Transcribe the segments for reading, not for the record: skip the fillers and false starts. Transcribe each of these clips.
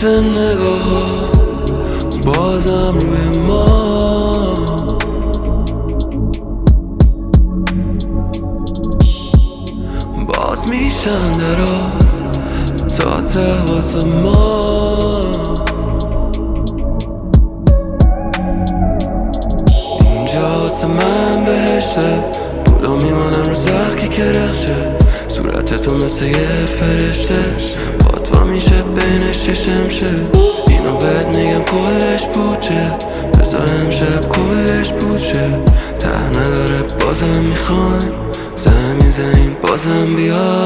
عکس نگاه بازم روی ما باز میشن درا تا ته واسه ما اینجا واسه من بهشته پولا میمانن رو زخکی که رخشه صورتتو مثل یه فرشته باتوا میشه بینش ششمشه اینو بهت میگم کلش پوچه بزا امشب کلش پوچه ته نداره بازم میخوایم زمین زنیم بازم بیا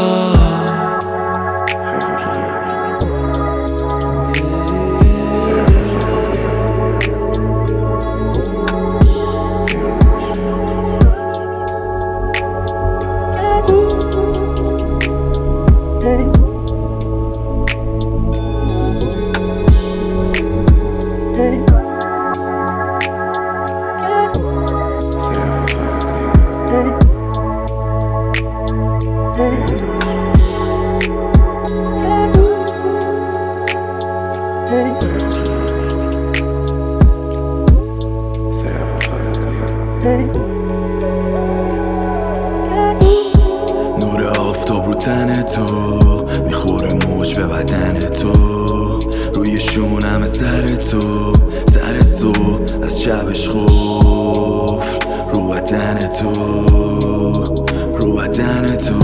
نور آفتاب رو تن تو میخوره موج به بدن تو روی شونم سر تو سر سو از شبش خوف رو بدن تو رو بدن تو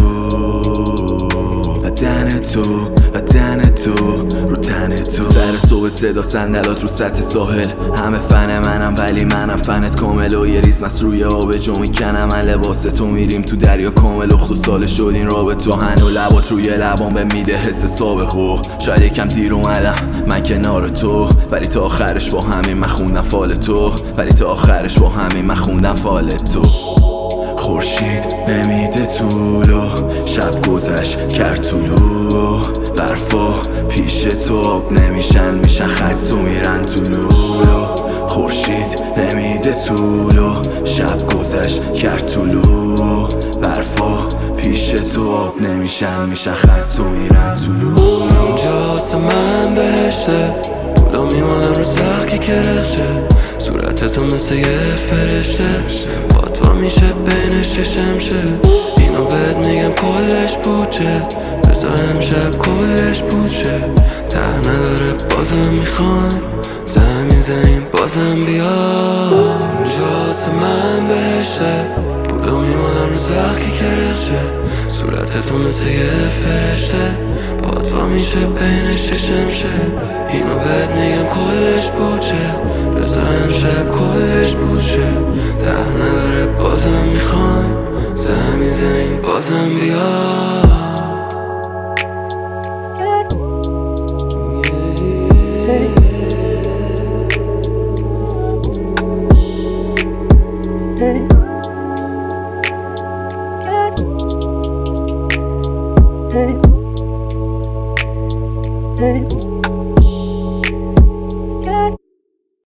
بدن تو بدن تو رو تن تو سر صبح صدا صندلات رو سطح ساحل همه فن منم ولی منم فنت کامل و یه ریز روی آب جو میکنم من لباس تو میریم تو دریا کامل اخت و سال شد این رابط تو هنو لبات روی لبان به میده حس سابقو شاید یکم دیر اومدم من کنار تو ولی تا آخرش با همین من خوندم فال تو ولی تا آخرش با همین من خوندم فال تو خورشید نمیده طولو شب گذشت کرد طولو برفا پیش تو آب نمیشن میشن خط و میرن طولو خورشید نمیده طولو شب گذشت کرد طولو برفا پیش تو آب نمیشن میشن خط و میرن طولو اینجا واسه من بهشته پولا میمانن رو زخکی که رخشه صورتتو مثل یه فرشته باتوا میشه بینش ششمشه اینو بهت میگم کلش پوچه بزا امشب کلش پوچه ته نداره بازم میخوایم زمین زنیم بازم بیا اینجا واسه من بهشته پولا میمانن رو زخکی که رخشه صورتتو مثل یه فرشته باتوا میشه بینش ششمشه اینو بهت میگم کلش پوچه بزا امشب کلش پوچه ته نداره بازم میخوایم زمین زنیم بازم بیا Hey.